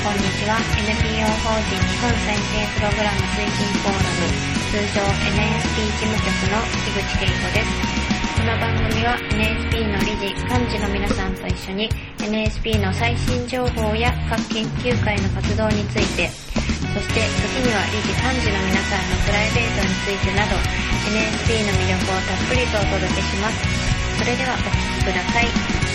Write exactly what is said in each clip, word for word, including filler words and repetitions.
こんにちは。 エヌピーオー 法人日本再生プログラム推進フォーラム、通称 エヌエスピー 事務局の樋口恵子です。この番組は エヌエスピー の理事幹事の皆さんと一緒に エヌエスピー の最新情報や各研究会の活動について、そして時には理事幹事の皆さんのプライベートについてなど エヌエスピー の魅力をたっぷりとお届けします。それではお聞きください。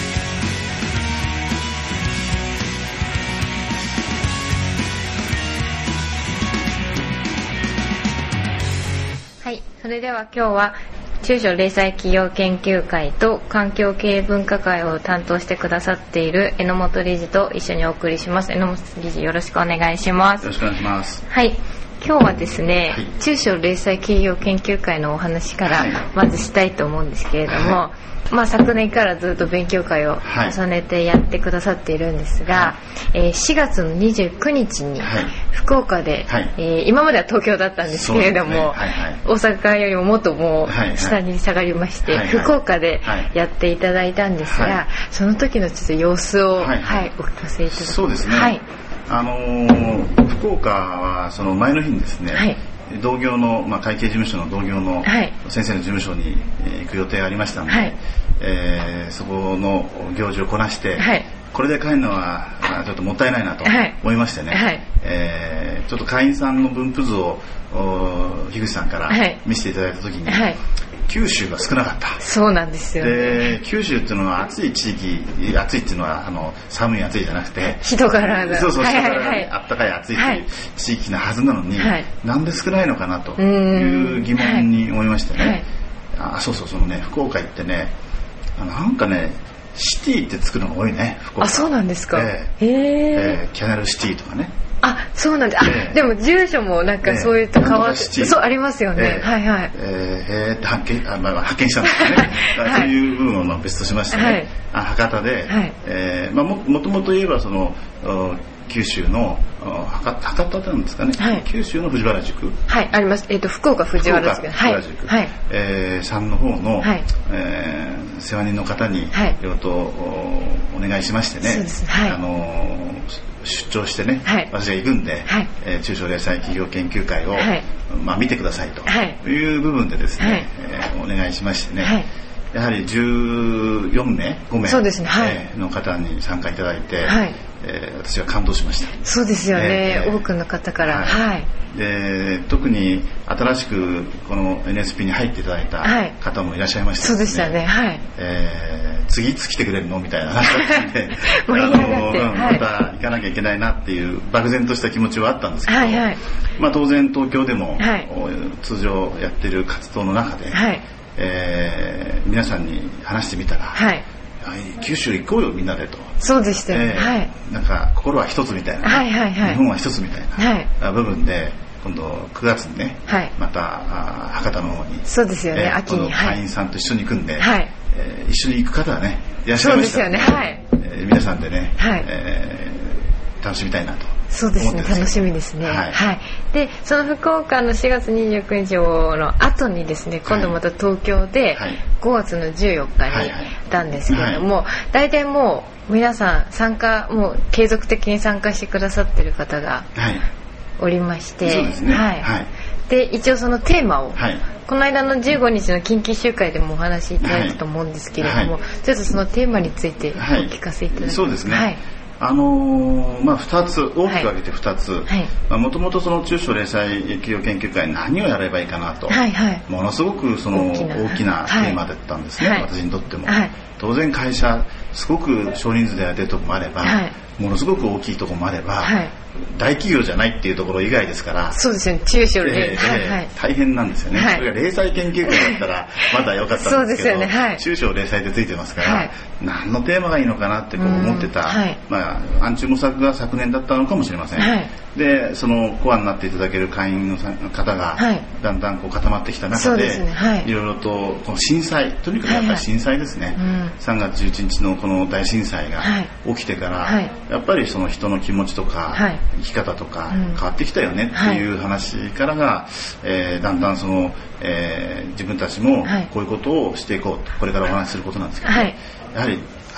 はい、それでは今日は中小零細企業研究会と環境経営分科会を担当してくださっている榎本理事と一緒にお送りします。榎本理事、よろしくお願いします。 よろしくお願いします。 はい、今日はですね、 はい、 中小零細企業研究会のお話からまずしたいと思うんですけれども、はい、まあ、昨年からずっと勉強会を重ねてやってくださっているんですが、はい、えー、しがつのにじゅうくにちに福岡で、はい、えー、今までは東京だったんですけれども、ね、はいはい、大阪よりももっともう下に下がりまして、はいはい、福岡でやっていただいたんですが、はいはい、その時のちょっと様子を、はいはい、お聞かせいただきます。 そうですね、はい、あのー、福岡はその前の日にですね、はい、同業の、まあ、会計事務所の同業の先生の事務所に行く予定がありましたので、はい、えー、そこの行事をこなして、はい、これで帰るのはちょっともったいないなと思いましてね、はい、えー、ちょっと会員さんの分布図を樋口さんから見せていただいた時に、はい、九州が少なかった。 そうなんですよね。 で、九州っていうのは暑い地域、暑いっていうのはあの寒い暑いじゃなくて人柄が、 そうそう、人柄が、ね、あったかい暑いっていう地域なはずなのに、はい、なんで少ないのかなという疑問に思いましてね、はい、あ、そうそう、そのね、福岡行ってね、なんかね、シティってつくのが多いね、福岡。あ、 そうなんですか。 えー、へー、えー、キャナルシティとかね。 あ、そうなんです。あ、えー、でも住所もなんかそういうと変わって、えー、そうありますよね。えー、はいはい。 えー、って発見、あ、まあ、発見したんですよね。はい、そういう部分をまあ別としましてね、はい、あ、博多で、はい、えー、まあ、も, もともと言えばその九州の博, 博多なんですかね、はい、九州の藤原塾、 はい、あります。えっ、ー、と福岡藤原塾、 福岡藤原塾、はい、えー、さんの方の、はい、えー、世話人の方にいろいろと お, お願いしましてね、そうです、はい、あの出張してね、はい、私が行くんで、はい、えー、中小零細企業研究会を、はい、まあ、見てくださいという部分でですね、はい、えー、お願いしましてね、はい、やはりじゅうよんめいごめい、そうですね、はい、えー、の方に参加いただいて、はい、えー、私は感動しました。 そうですよね、えー、多くの方から、はいはい、 で特に新しくこの エヌエスピー に入っていただいた方もいらっしゃいました、ね、 そうでしたね、はい、 えー、次いつ来てくれるのみたいな話で盛り上がって、また行かなきゃいけないなっていう漠然とした気持ちはあったんですけど、はいはい、まあ、当然東京でも、はい、通常やってる活動の中で、はい、えー、皆さんに話してみたら、はい、九州行こうよみんなでと。そうでしたよね、えー、はい、なんか心は一つみたいな、ね、はいはいはい、日本は一つみたいな部分で、今度くがつにね、はい、また博多の方に、そうですよね、えー、秋に会員さんと一緒に行くんで、はい、えー、一緒に行く方はねいらっしゃいましたら、ね、そうですよね、はい、えー、皆さんでね、はい、えー、楽しみたいなと。 そうですね、楽しみですね、はいはい、でその福岡のしがつにじゅうくにちの後にですね、今度また東京でごがつのじゅうよっかに行ったんですけれども、大体もう皆さん参加、もう継続的に参加してくださってる方がおりまして、はい、そうですね、はいはい、で一応そのテーマを、はい、この間のじゅうごにちの近畿集会でもお話しいただいたと思うんですけれども、はい、ちょっとそのテーマについてお聞かせいただきます。 はい、そうですね、はい、あのーまあ、ふたつ大きく分けてふたつ、もともとその中小零細企業研究会何をやればいいかなと、はいはい、ものすごくその大きな、大きなテーマだったんですね、はい、私にとっても、はい、当然会社すごく少人数でやってるところもあれば、はい、ものすごく大きいところもあれば、はい、大企業じゃないっていうところ以外ですから、 そうですね、中小零細、 えーはい、大変なんですよね、はい、それが零細研究会だったらまだ良かったんですけど、そうですよね、はい、中小零細ってついてますから、はい、何のテーマがいいのかなってこう思ってた、はい、まあ、暗中模索が昨年だったのかもしれません、はい、でそのコアになっていただける会員の方がだんだんこう固まってきた中で、はい、ね、はい、いろいろとこの震災、とにかくやっぱり震災ですね、はいはい、うん、さんがつじゅういちにちのこの大震災が起きてから、はい、やっぱりその人の気持ちとか、はい、生き方とか変わってきたよねっていう話からが、はい、えー、だんだんその、えー、自分たちもこういうことをしていこうと、これからお話しすることなんですけど、はい、やはり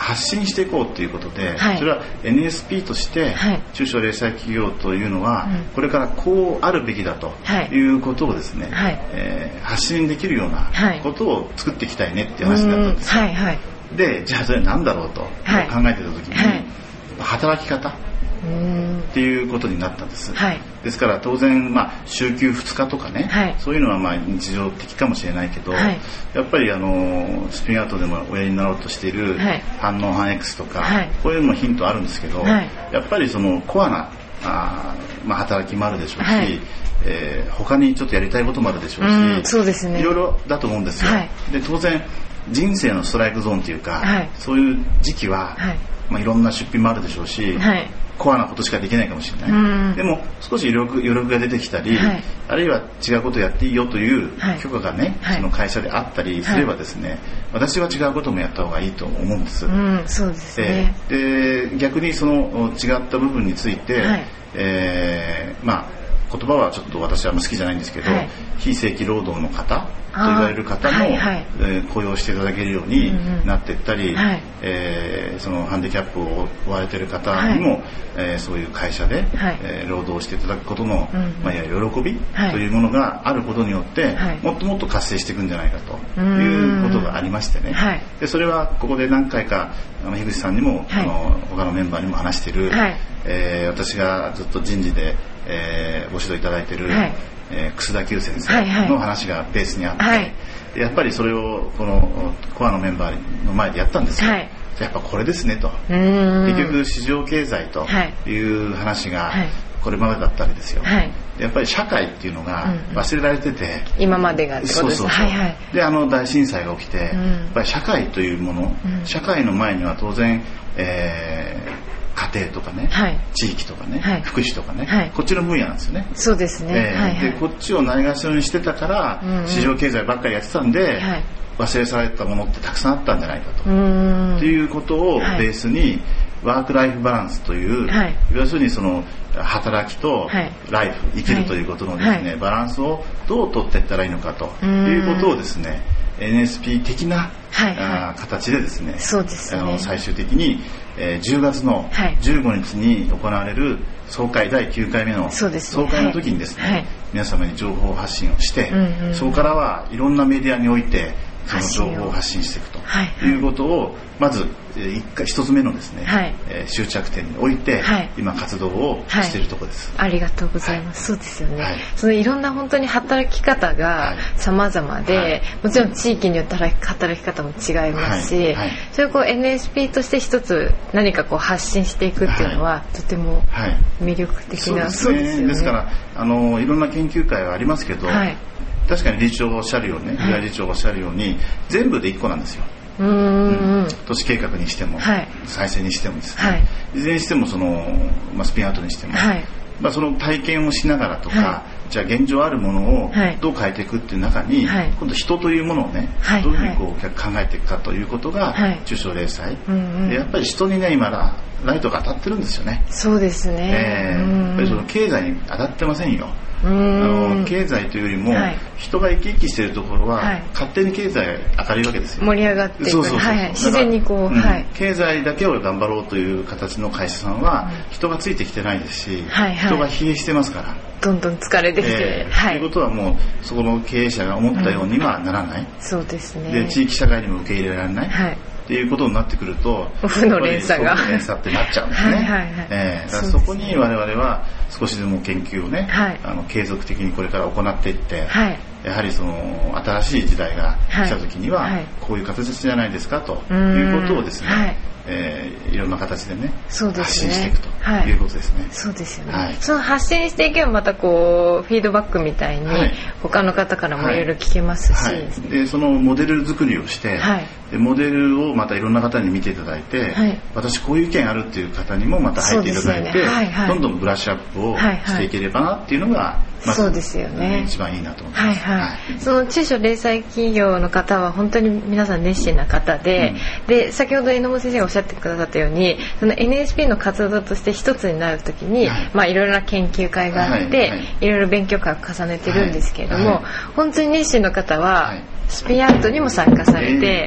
発信していこうということで、はい、それは エヌエスピー として中小零細企業というのはこれからこうあるべきだということをですね、はい、えー、発信できるようなことを作っていきたいねっていう話だったんですよ、はいはい、でじゃあそれ何だろうと考えてた時に、はい、働き方っていうことになったんです、はい、ですから当然、まあ、週休ふつかとかね、はい、そういうのはまあ日常的かもしれないけど、はい、やっぱりあのスピンアウトでもおやりになろうとしている反応反 X とか、はい、こういうのもヒントあるんですけど、はい、やっぱりそのコアなあ、まあ、働きもあるでしょうし、はい、えー、他にちょっとやりたいこともあるでしょうし、うん、そうですね、いろいろだと思うんですよ、はい、で当然人生のストライクゾーンというか、はい、そういう時期は、はい、まあ、いろんな出費もあるでしょうし、はい、コアなことしかできないかもしれない、うん、でも少し余力、余力が出てきたり、はい、あるいは違うことをやっていいよという許可がね、はい、その会社であったりすればですね、はい、私は違うこともやった方がいいと思うんです、うん、そうですね、えー、で逆にその違った部分について、はい、えー、まあ言葉はちょっと私はあんま好きじゃないんですけど、はい、非正規労働の方と言われる方も、はいはい、えー、雇用していただけるようになっていったり、うんうん、はい、えー、そのハンディキャップを負われている方にも、はい、えー、そういう会社で、はい、えー、労働していただくことの、うんうん、まあ、いや喜びというものがあることによって、はい、もっともっと活性していくんじゃないかということがありましてね、はい、でそれはここで何回かあの樋口さんにも、はい、あの他のメンバーにも話している、はい、えー、私がずっと人事で、えー、ご指導いただいている、はい、えー、楠田久先生の話がベースにあって、はいはい、やっぱりそれをこのコアのメンバーの前でやったんですよ、はい、やっぱこれですねと、結局市場経済という話がこれまでだったわけですよ、はい、やっぱり社会っていうのが忘れられてて、うん、今までがってことですね、そうそうそう、はいはい、であの大震災が起きて、うん、やっぱり社会というもの、うん、社会の前には当然、えー家庭とかね、はい、地域とかね、はい、福祉とかね、はい、こっちの分野なんですよね。そうですね、えーはいはい、でこっちをないがしろにしてたから、うんうん、市場経済ばっかりやってたんで、はい、忘れ去られたものってたくさんあったんじゃないかと、うんっていうことをベースに、はい、ワークライフバランスという、はい、要するにその働きとライフ、はい、生きるということのですね、はい、バランスをどう取っていったらいいのかということをですね、エヌエスピー 的な、はいはい、形でですね、そうですね、あの最終的に、えー、じゅうがつのじゅうごにちに行われる総会だいきゅうかいめの総会の時にですね、はいはい、皆様に情報発信をして、うんうん、そこからはいろんなメディアにおいてその情報を発信していくということをまず一回一つ目のですね、はい、えー、終着点において、はい、今活動をしているところです、はい、ありがとうございます、はい、そうですよね、はい、そのいろんな本当に働き方が様々で、はい、もちろん地域によって働き方も違いますし、はいはい、それをこう エヌエスピー として一つ何かこう発信していくっていうのは、はい、とても魅力的な、はい、そうですね、そうですよね。ですからあのいろんな研究会はありますけど、はい、確かに理事長がおっしゃるようにね、はい、理事長がおっしゃるように全部でいっこなんですよ。うーん、うん、都市計画にしても、はい、再生にしてもですね、はい、いずれにしてもその、まあ、スピンアウトにしても、はい、まあ、その体験をしながらとか、はい、じゃあ現状あるものをどう変えていくっていう中に、はい、今度人というものをね、はい、どういうふうにこう考えていくかということが、はい、中小零細、うんうん、でやっぱり人にね今ライトが当たってるんですよね。そうですね、えー、やっぱりその経済に当たってませんよ。あの経済というよりも、はい、人が生き生きしているところは、はい、勝手に経済が明るいわけですよ。盛り上がっていく、そうそうそうそう、はい、自然にこう、うん、はい、経済だけを頑張ろうという形の会社さんは、うん、人がついてきてないですし、はいはい、人が疲弊してますから、どんどん疲れてきて、えーはい、ということはもうそこの経営者が思ったようにはならない、うん、そうですね。で地域社会にも受け入れられない、はい、っていうことになってくると負の連鎖が負の連鎖ってなっちゃうんですね。はいはいはい、えー、だからそこに我々は少しでも研究をね、はい、あの継続的にこれから行っていって、はい、やはりその新しい時代が来た時には、はい、こういう形じゃないですかということをですね、はい、えー、いろんな形でね、そうですね、発信していくということですね。はい、そうですよね、はい、その発信していけばまたこうフィードバックみたいに他の方からもいろいろ聞けますし、はいはい、でそのモデル作りをして、はい、でモデルをまたいろんな方に見ていただいて、はい、私こういう意見あるっていう方にもまた入っていただいて、ね、はいはい、どんどんブラッシュアップをしていければなっていうのが、まずそうですよね、一番いいなと思います。はいはいはい、その中小零細企業の方は本当に皆さん熱心な方で、うん、で先ほど榎本先生がおっしゃってくださったようにその エヌエスピー の活動として一つになるときに、はい、まあいろいろな研究会があって、はいはい、いろいろ勉強会を重ねてるんですけれども、はいはい、本当に熱心の方は、はい、スピンアウトにも参加されて、え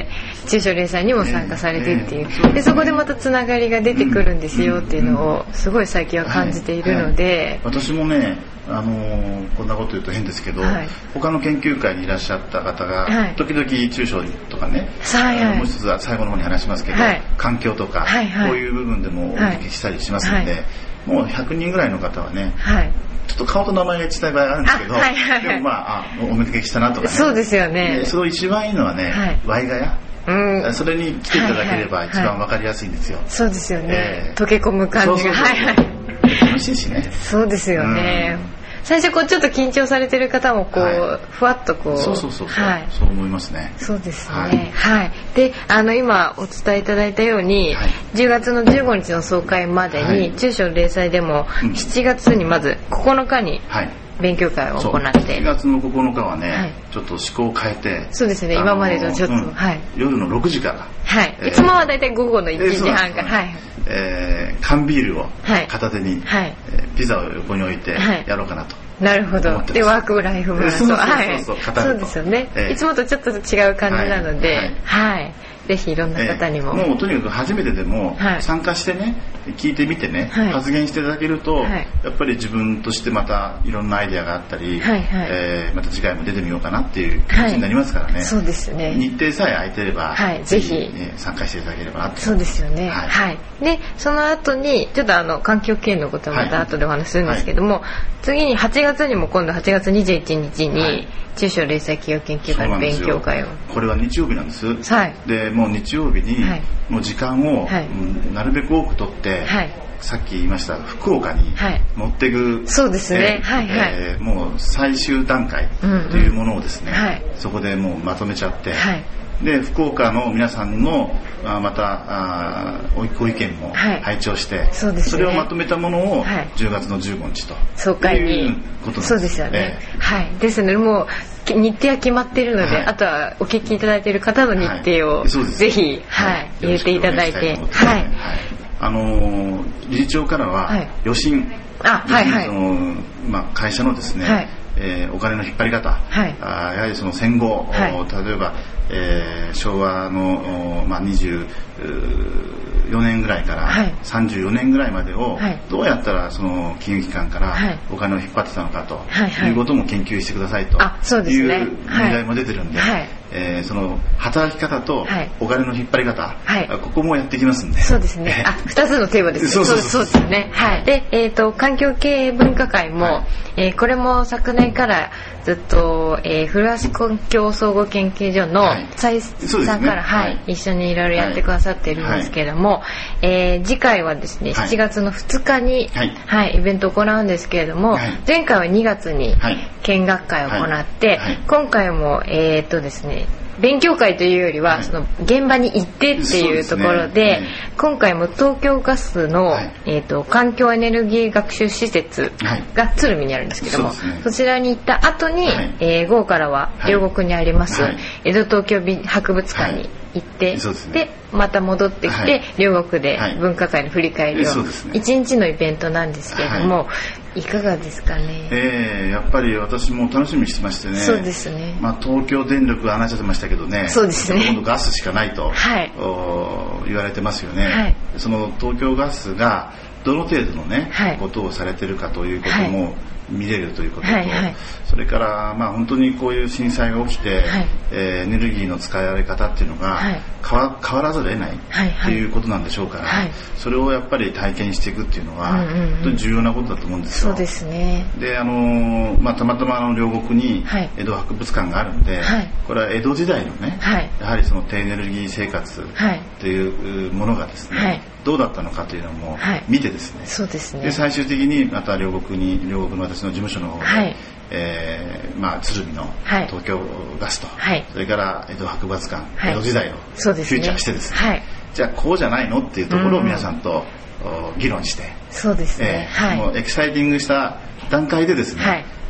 中小零細にも参加されてっていう、えーえー、でそこでまたつながりが出てくるんですよっていうのをすごい最近は感じているので、はいはい、 私もね、あのー、こんなこと言うと変ですけど、はい、他の研究会にいらっしゃった方が、はい、時々中小とかね、はいはい、もう一つは最後の方に話しますけど、はい、環境とか、はいはい、こういう部分でもお聞きしたりしますので、はいはい、もうひゃくにんぐらいの方はね、はい、ちょっと顔と名前が言いたい場合あるんですけど、はいはいはい、でもまあ、あお目付けしたなとかね、 そうですよね。 その一番いいのはね、はい、ワイガヤ、うん、それに来ていただければ一番わかりやすいんですよ、 はいはいはい、そうですよね、えー、溶け込む感じが楽しいしね。 そうですよね、うん、最初こうちょっと緊張されてる方もこう、はい、ふわっとこうそうそうそうそう、はい、そう思いますね。 そうですね、はい、はい、であの今お伝えいただいたように、はい、じゅうがつのじゅうごにちの総会までに、はい、中小零細でもしちがつにまずここのかに、はい、勉強会を行ってしちがつのここのかはね、はい、ちょっと思考を変えて、 そうですね、今までとちょっと、うん、はい、 夜のろくじから、 はい、えー、いつもはだいたい午後のいちじはんから、はい、 えー、缶ビールを片手に、はい、えー、ピザを横に置いてやろうかなと、はい、 なるほど。でワークライフバランスを、はい、そうですよね、えー、いつもとちょっと違う感じなので、はい、はい、ぜひいろんな方にも、 えー、もうとにかく初めてでも参加してね、聞いてみてね、はい、発言していただけると、はい、やっぱり自分としてまたいろんなアイデアがあったり、はいはい、えー、また次回も出てみようかなっていう気持ちになりますからね、はい、 そうですね、 日程さえ空いてれば、はい、ぜひ、ね、参加していただければなって。 そうですよね、はいはい、でその後にちょっとあの環境系のことはまた後でお話しするんですけども、はい、次にはちがつにも今度はちがつにじゅういちにちに、はい、中小零細企業研究会の勉強会を、 これは日曜日なんです、はい、でもう日曜日に、はい、もう時間を、はい、うん、なるべく多く取って、はい、さっき言いました福岡に持っていく、はい、そうですね、えーはいはい、えー、もう最終段階というものをですね、うんうん、はい、そこでもうまとめちゃって、はい、で福岡の皆さんのあまたあご意見も拝聴して、はい、 そ, ね、それをまとめたものをじゅうがつのじゅうごにちと総会にいうことなんです。そうですよね、えー、はいですね、もう日程は決まっているので、はい、あとはお聞きいただいている方の日程を、はい、ぜひ、はいはい、入れていただいて、はい、はい、 あのー、理事長からは、はい、余震、あ、はいはい、そのまあ、会社のですね、はい、えー、お金の引っ張り方、はい、あやはりその戦後、はい、例えば、えー、昭和の、まあ、にじゅうよねんぐらいからさんじゅうよねんぐらいまでをどうやったらその金融機関からお金を引っ張ってたのかということも研究してくださいという命題も出てるんで、えー、その働き方とお金の引っ張り方、はい、ここもやっていきますんで。 そうですね、あ、ふたつのテーマですね。そうそうそうそうですね、はい、で、えーと、環境経営分科会も、はい、えー、これも昨年からずっと、えー、古橋環境総合研究所の斉さんから、はい、はい、一緒にいろいろやってくださっているんですけれども、はい、えー、次回はですね、しちがつのふつかに、はいはい、イベントを行うんですけれども、はい、前回はにがつに見学会を行って、はいはい、今回も、えーとですね、勉強会というよりは、はい、その現場に行ってっていうところ で, で、ね、はい、今回も東京ガスの、はい、えー、と環境エネルギー学習施設が鶴見にあるんですけども、はい、 そ, ね、そちらに行った後に、はい、えー、午後からは両国にあります、はい、江戸東京博物館に行って、はい、でまた戻ってきて、はい、両国で文化会の振り返りを、はい、いちにちのイベントなんですけれども、はい、いかがですかね。 えー、やっぱり私も楽しみにしてましてね。 そうですね、 まあ、東京電力が話しちゃってましたけどね、 そうですね、 今度ガスしかないと、はい、言われてますよね、はい、その東京ガスがどの程度のね、はい、ことをされてるかということも、はい、見れるということと、はいはい、それから、まあ、本当にこういう震災が起きて、はい、えー、エネルギーの使い方っていうのが、はい、変わ、変わらざるを得ないっていうことなんでしょうから、はいはい、それをやっぱり体験していくっていうのは、うんうんうん、本当に重要なことだと思うんですよ。 そうですね。 で、あのーまあ、たまたまあの両国に江戸博物館があるんで、はい、これは江戸時代のね、はい、やはりその低エネルギー生活というものがですね、はい、どうだったのかというのも見てですね、はい、そうですね。で、最終的にまた両国に両国の私の事務所の方で、はい、えーまあ、鶴見の東京ガスと、はい、それから江戸博物館、はい、江戸時代をフューチャーしてですね、はい、じゃあこうじゃないのっていうところを皆さんと、うん、議論して、 そうですね、 えーはい、もうエキサイティングした段階でですね、はい、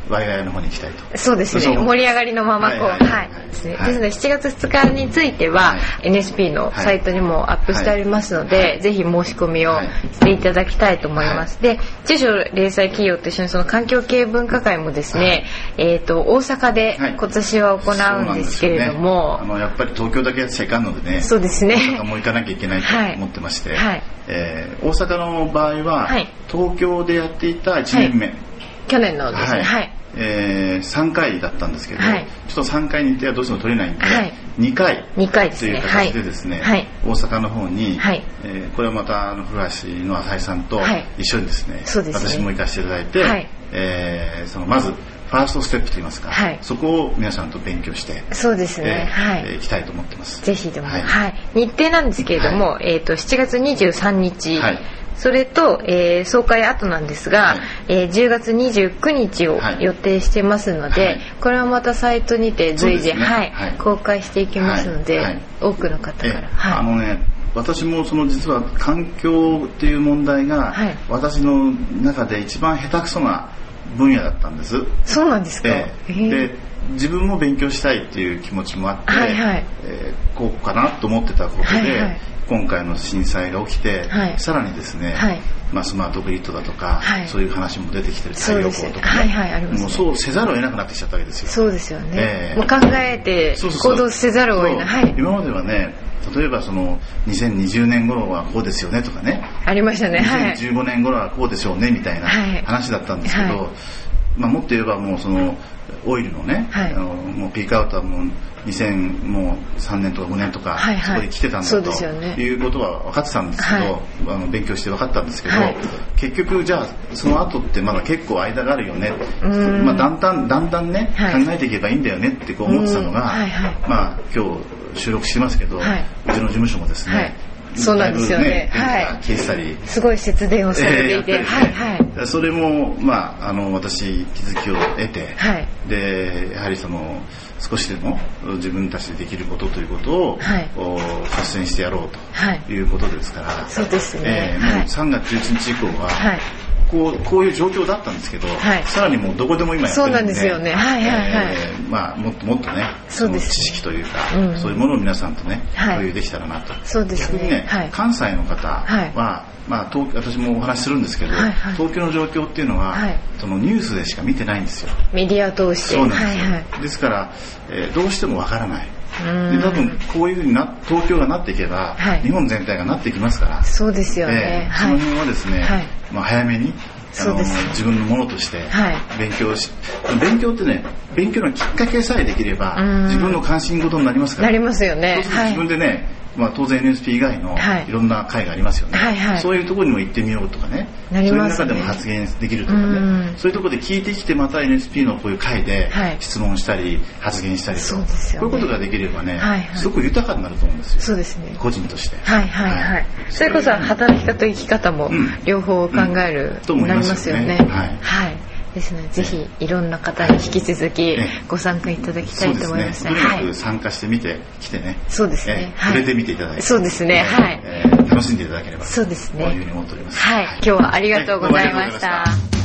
ワイワイの方に行きたいと。 そうですね、盛り上がりのままこう、はいはいはいですね、ですのでしちがつふつかについては、はい、エヌエスピー のサイトにもアップしてありますので、はい、ぜひ申し込みをしていただきたいと思います、はい、で中小零細企業と一緒にその環境経営分科会もですね、はい、えー、と大阪で今年は行うんですけれども、 はい、ね、あのやっぱり東京だけやっちゃいかんのでね、 そうですね、 大阪も行かなきゃいけないと思ってまして、はいはい、えー、大阪の場合は、はい、東京でやっていたいちねんめ、はい、 去年のですね、はいはい、 えー、さんかいだったんですけど、はい、ちょっとさんかいに行ってはどうしても取れないんで、はい、にかいという形でですね、はい、大阪の方に、はい、えー、これはまたあの古橋の浅井さんと一緒にですね、はい、私も行かせていただいて、はい、えー、そのまずファーストステップといいますか、はい、そこを皆さんと勉強して、 そうですね、 えー、はい、えー、行きたいと思ってます。 ぜひでも、はいはい、日程なんですけれども、はい、えー、としちがつにじゅうさんにち、はい、それと、えー、総会後なんですが、はい、えー、じゅうがつにじゅうくにちを予定してますので、はい、これはまたサイトにて随時、ね、はいはい、公開していきますので、はいはい、多くの方から、 はい、あのね、私もその実は環境っていう問題が、はい、私の中で一番下手くそな分野だったんです。 そうなんですか。 えー、で自分も勉強したいっていう気持ちもあって、はいはい、えー、こうかなと思ってたことで、はいはい、今回の震災が起きて、はい、さらにですね、はい、まあ、スマートグリッドだとか、はい、そういう話も出てきてる、太陽光とか、ね、はいはい、ありますね、もうそうせざるを得なくなってきちゃったわけですよ。 そうですよね、えー、もう考えて行動せざるを得ない。はい、 今まではね、例えばそのにせんにじゅうねん頃はこうですよねとかね、 ありましたね、 にせんじゅうごねん頃はこうでしょうねみたいな話だったんですけど、はいはい、まあ、もっと言えばもうそのオイルのね、はい、あのもうピークアウトはもうにせんさんねんとかごねんとか、はいはい、そこで来てたんだと、ね、いうことは分かってたんですけど、はい、あの勉強して分かったんですけど、はい、結局じゃあその後ってまだ結構間があるよね、まあ、だんだんだんだんね、はい、考えていけばいいんだよねってこう思ってたのが、はいはい、まあ、今日収録してますけど、はい、うちの事務所もですね、はい、 そうなんですよね、 はい、消したりすごい節電をされていて、えーはいはい、それも、まあ、あの私気づきを得て、はい、でやはりその少しでも自分たちでできることということを、はい、率先してやろうということですから、はい、 そうですね、えー、 もうさんがつじゅういちにち以降は、はい、こう、こういう状況だったんですけど、はい、さらにもうどこでも今やってるんで、 そうなんですよね、はいはいはい、 えー、まあ、もっともっとね、そうです、知識というか、うん、そういうものを皆さんとね、共有できたらなと。 そうですね、 逆にね、はい、関西の方は、はい、まあ、東私もお話しするんですけど、はいはい、東京の状況っていうのは、はい、そのニュースでしか見てないんですよ。 メディアを通して。 そうなんですよ。はいはい、ですから、えー、どうしてもわからない。で多分こういうふうにな東京がなっていけば、はい、日本全体がなっていきますから。 そうですよね。 えー、その辺はですね、はい、まあ、早めにあの自分のものとして勉強し、はい、勉強ってね、勉強のきっかけさえできれば自分の関心事になりますから。 なりますよね。 そうすると自分でね、はい、まあ、当然 エヌエスピー 以外のいろんな会がありますよね、はいはい、そういうところにも行ってみようとかね、なりますね、そういう中でも発言できるとかね、そういうところで聞いてきてまた エヌエスピー のこういう会で質問したり発言したりと、はい、こういうことができればね、はいはい、すごく豊かになると思うんですよ。 そうですね、個人として。 はいはいはい。はい、それこそ働き方と生き方も両方考える、うんうん、なりますよね。はい。はいですね、ぜひいろんな方に引き続きご参加いただきたいと思います。 とにかく参加してみてきてね。 そうですね。 触れてみていただいて。 そうですね。はい。 楽しんでいただければ。 そうですね。 というふうに思っております。 はい。今日はありがとうございました。